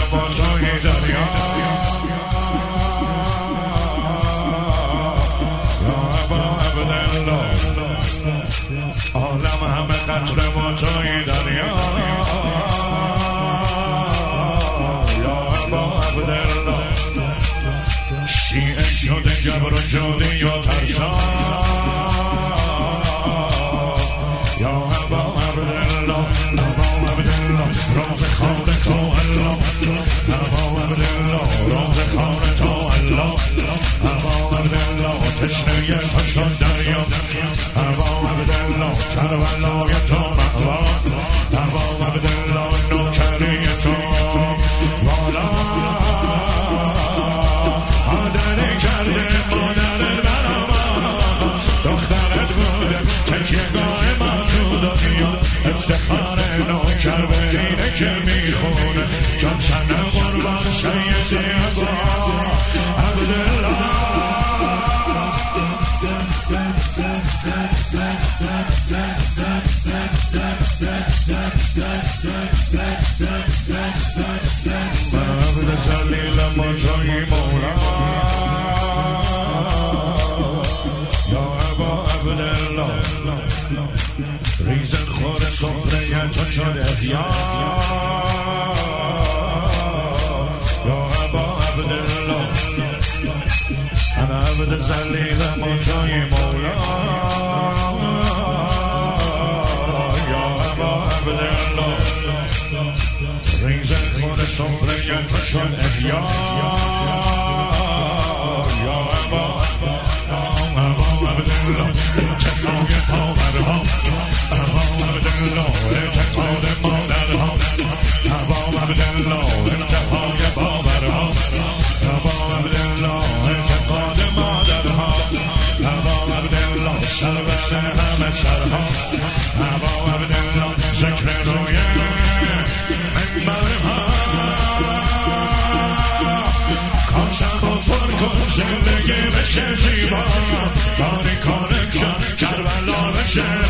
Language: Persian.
بازای دریا عالم همه قطر بازای دریا یا ابا عبدالله شیعه شده جبر و جولی یا ترسا یا ابا عبدالله ابا عبدالله راز خانه تو الله ابا عبدالله راز خانه تو الله ابا عبدالله تشنه تو شد دریا ابا عبدالله کربلای تو مأوا ابا عبدالله نوکری تو والا آدری کرده مادر برما دخترت بوده تکیهگاه ما تو دنیا افتخار نوکر به اینه که میخونه جان چنه قربان سیدی ابا عبدالله عبد زلیل مجای مولا یا ابا عبدالله ریزن خور سفره تو شد احیا یا ابا عبدالله انا عبد زلیل مجای مولا یا ابا عبدالله ریزن خور سفره تو شد احیا یا ابا عبدالله اتفاق پاورها ابا عبدالله اعتقاد مادرها ابا عبدالله اتفاق پاورها ابا عبدالله اعتقاد مادرها ابا عبدالله سرور همه سرها ابا عبدالله ذکر روی منبرها کاشم و پر کن زندگی بشه زیبا کاری کارکشان کربلا بشه